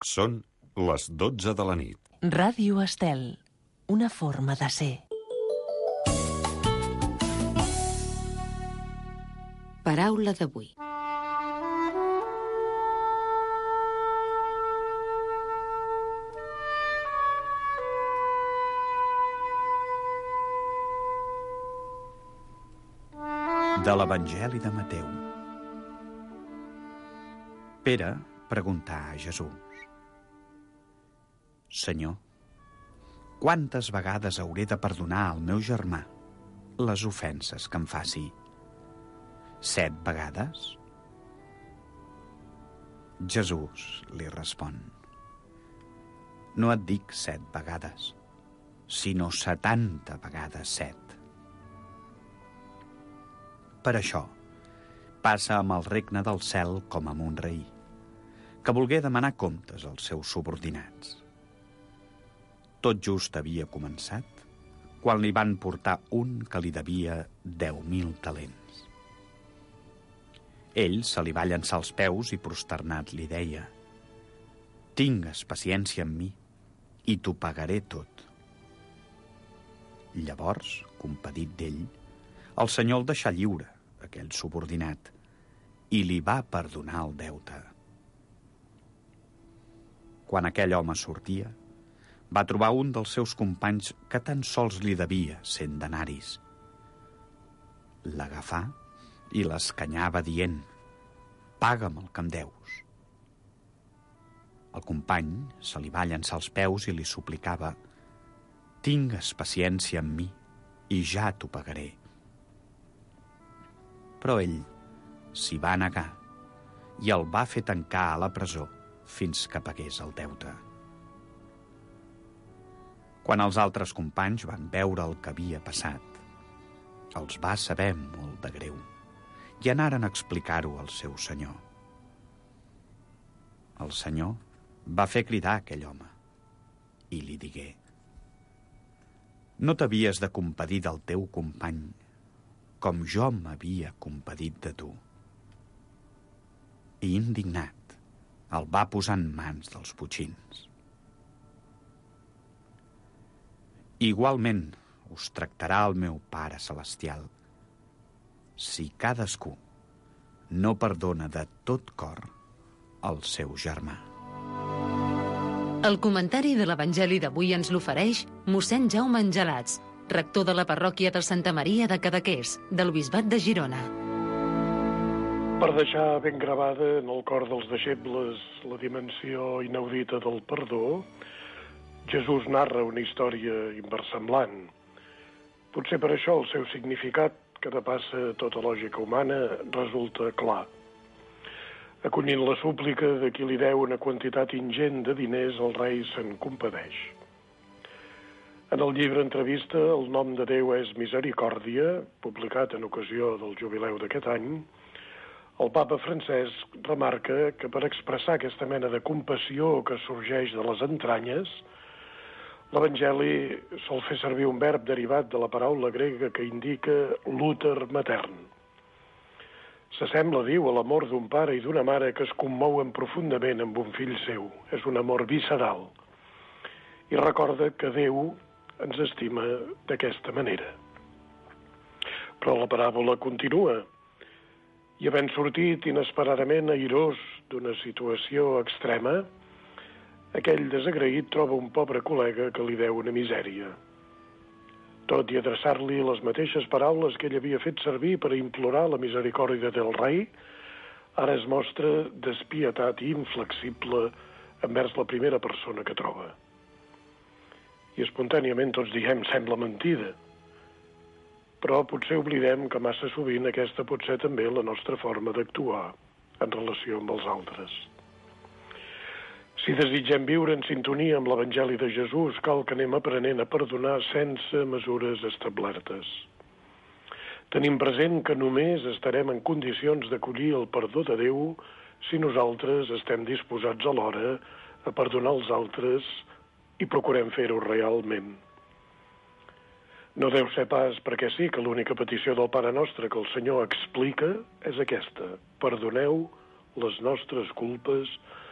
Són les 12 de la nit. Ràdio Estel, una forma de ser. Paraula d'avui. De l'Evangeli de Mateu. Pere preguntà a Jesús: Senyor, quantes vegades hauré de perdonar al meu germà les ofenses que em faci? 7 vegades? Jesús li respon: No et dic 7 vegades, sinó 70 vegades 7. Per això, passa amb el regne del cel com amb un rei, que volgué demanar comptes als seus subordinats. Tot just havia començat quan li van portar un que li devia 10.000 talents. Ell se li va llançar als peus i, prosternat, li deia: Tingues paciència amb mi i t'ho pagaré tot. Llavors, compadit d'ell, el senyor el deixà lliure, aquell subordinat, i li va perdonar el deute. Quan aquell home sortia, va trobar un dels seus companys que tan sols li devia 100 denaris. L'agafà i l'escanyava dient: Paga'm el que em deus. El company se li va llançar als peus i li suplicava: Tingues paciència amb mi i ja t'ho pagaré. Però ell s'hi va negar i el va fer tancar a la presó fins que pagués el deute. Quan els altres companys van veure el que havia passat, els va saber molt de greu i anaren a explicar-ho al seu senyor. El senyor va fer cridar aquell home i li digué: No t'havies de compadir del teu company com jo m'havia compadit de tu. I indignat, el va posar en mans dels botxins. Igualment us tractarà el meu Pare Celestial si cadascú no perdona de tot cor el seu germà. El comentari de l'Evangeli d'avui ens l'ofereix mossèn Jaume Angelats, rector de la parròquia de Santa Maria de Cadaqués, del Bisbat de Girona. Per deixar ben gravada en el cor dels deixebles la dimensió inaudita del perdó, Jesús narra una història inversemblant. Potser per això el seu significat, que depassa tota lògica humana, resulta clar. Acollint la súplica de qui li deu una quantitat ingent de diners, el rei se'n compadeix. En el llibre Entrevista, el nom de Déu és Misericòrdia, publicat en ocasió del jubileu d'aquest any, el papa Francesc remarca que per expressar aquesta mena de compassió que sorgeix de les entranyes, l'Evangeli sol fer servir un verb derivat de la paraula grega que indica l'úter matern. S'assembla, diu, a l'amor d'un pare i d'una mare que es commouen profundament amb un fill seu. És un amor visceral. I recorda que Déu ens estima d'aquesta manera. Però la paràbola continua. I havent sortit inesperadament airós d'una situació extrema, aquell desagraït troba un pobre col·lega que li deu una misèria. Tot i adreçar-li les mateixes paraules que ell havia fet servir per implorar la misericòrdia del rei, ara es mostra despietat i inflexible envers la primera persona que troba. I espontàniament tots diem, sembla mentida. Però potser oblidem que massa sovint aquesta pot ser també la nostra forma d'actuar en relació amb els altres. Si desitgem viure en sintonia amb l'Evangeli de Jesús, cal que anem aprenent a perdonar sense mesures establertes. Tenim present que només estarem en condicions d'acollir el perdó de Déu si nosaltres estem disposats alhora a perdonar els altres i procurem fer-ho realment. No deu ser pas perquè sí que l'única petició del Pare Nostre que el Senyor explica és aquesta: perdoneu les nostres culpes